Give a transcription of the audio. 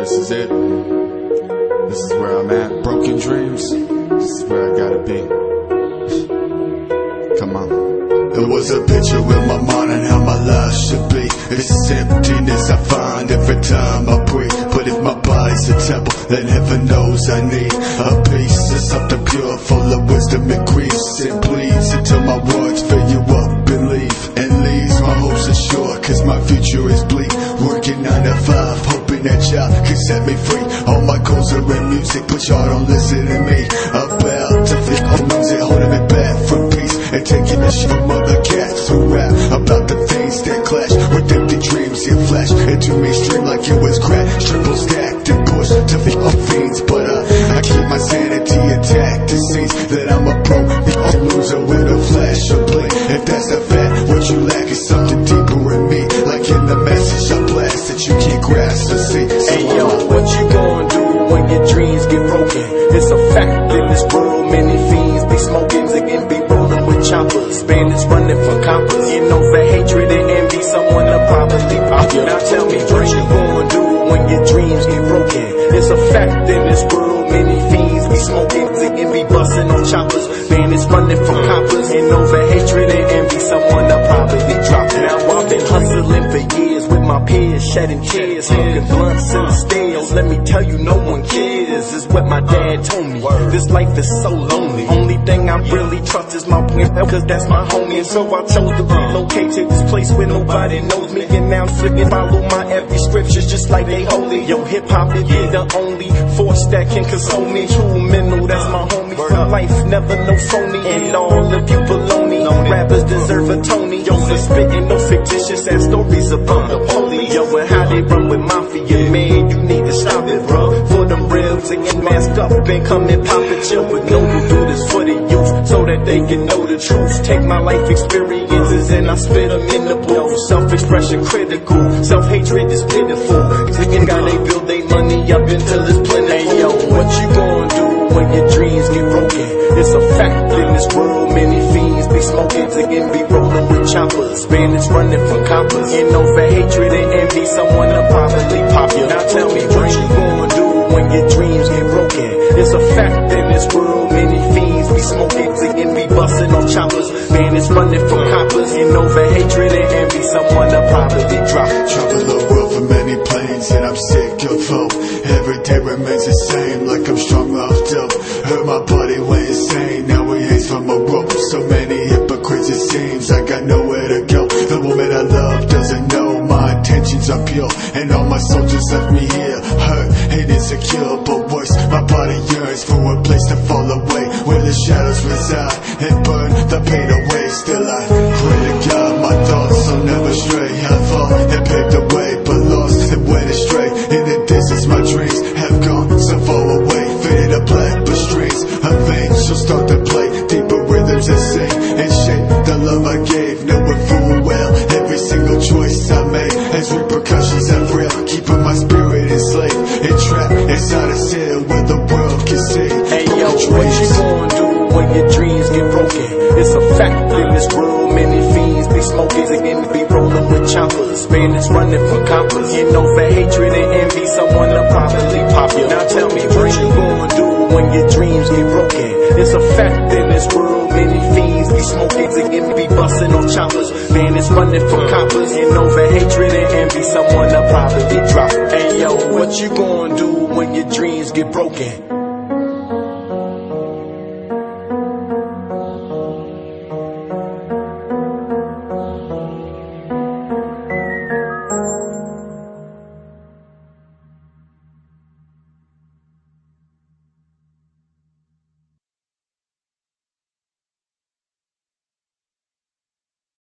this is it. This is where I'm at. Broken dreams. This is where I gotta be. Come on. It was a picture in my mind on how my life should be. It's this emptiness I find every time I breathe. But if my body's a temple, then heaven knows I need a piece of something pure, full of wisdom and grace. It bleeds until my words fill you up and leave, and leaves my hopes assured, cause my future is bleak. Working 9 to 5, hoping that y'all can set me free. All my goals are in music, but y'all don't listen to me. About to think on music, holding me back from peace, and taking the shit from other cats who rap about the things that clash with empty dreams get flash into mainstream like it was crack. Triple stacked and pushed to the fiends, but I keep my sanity intact. It seems that I'm a pro, the loser with a flash of bling. If that's a fact, what you lack is something deeper in me, like in the message I blast that you can't grasp or see. So hey yo, what you gonna do when your dreams get broken? It's a fact in this world, many fiends be smoking, and be rolling with choppers. Bandits running for coppers, you know, for hatred and envy, someone to probably pop you. Now tell me what you gonna do when your dreams get broken? It's a fact in this world, many fiends be smoking, and be busting on choppers. Bandits running from coppers, and over hatred and envy, someone to probably drop. Now I've been hustling for years with my peers, shedding tears, smoking blunts in the stairs. Let me tell you, no one cares, is what my dad told me. This life is so lonely. Only thing I really trust is my boy, cause that's my homie. And so I chose to relocate to this place where nobody knows me. And now I'm sick and follow my every scriptures just like they holy. Yo, hip hop is the only force that can console me. True mental, that's my homie for life, never no phony. And all of you baloney rappers deserve a Tony. Yo, for spitting no fictitious ass stories about the police. Yo, and how they run with mafia, man, you need to stop it, bro. For them ribs and get masked up and come and pop it, chill. But no, you do this for the youth, so that they can know the truth. Take my life experiences and I spit them in the booth. Self-expression critical, self-hatred is pitiful. Thinking how they build their money up until it's plentiful. Hey yo, what you gonna do when your dreams get broken? It's a fact in this world, many fiends be smoking, and be rolling with choppers. Bandits running for coppers, you know, for hatred and envy, someone to probably pop you. Now tell me what you gonna do when your dreams get broken? It's a fact in this world, many fiends be smoking, and be busting on choppers. Bandits running for coppers, you know, for hatred and envy, someone to probably drop. Travel the world for many planes, and I'm sick of hope. Every day remains the same, like I'm strung off dope. Heard my body went insane, now he hangs from a rope. So many hypocrites it seems, I got nowhere to go. The woman I love doesn't know my intentions are pure, and all my soldiers left me here, hurt and insecure. But worse, my body yearns for a place to fall away, where the shadows reside and burn the pain away. Still I pray to God my thoughts will never stray. I fall and paved the way, but lost and went astray. In the distance my dreams have gone so far away, faded to black, but strings of veins shall start to play deeper rhythms that sing and shape the love I gave, knowing full well every single choice I made has repercussions that real, keeping my spirit enslaved and trapped inside a cell where the world can see. Hey yo, what you gonna do when your dreams get broken? It's a fact in this world, many fiends be smoking, and be rolling with choppers. Bandits running for coppers, you know, for hatred and envy, someone to probably pop you. Now tell me what you gonna do when your dreams get broken? It's a fact in this world, many fiends be smoking, and be busting on choppers. Bandits running for coppers, you know, for hatred and envy, someone to probably drop. Hey yo, what you gonna do when your dreams get broken?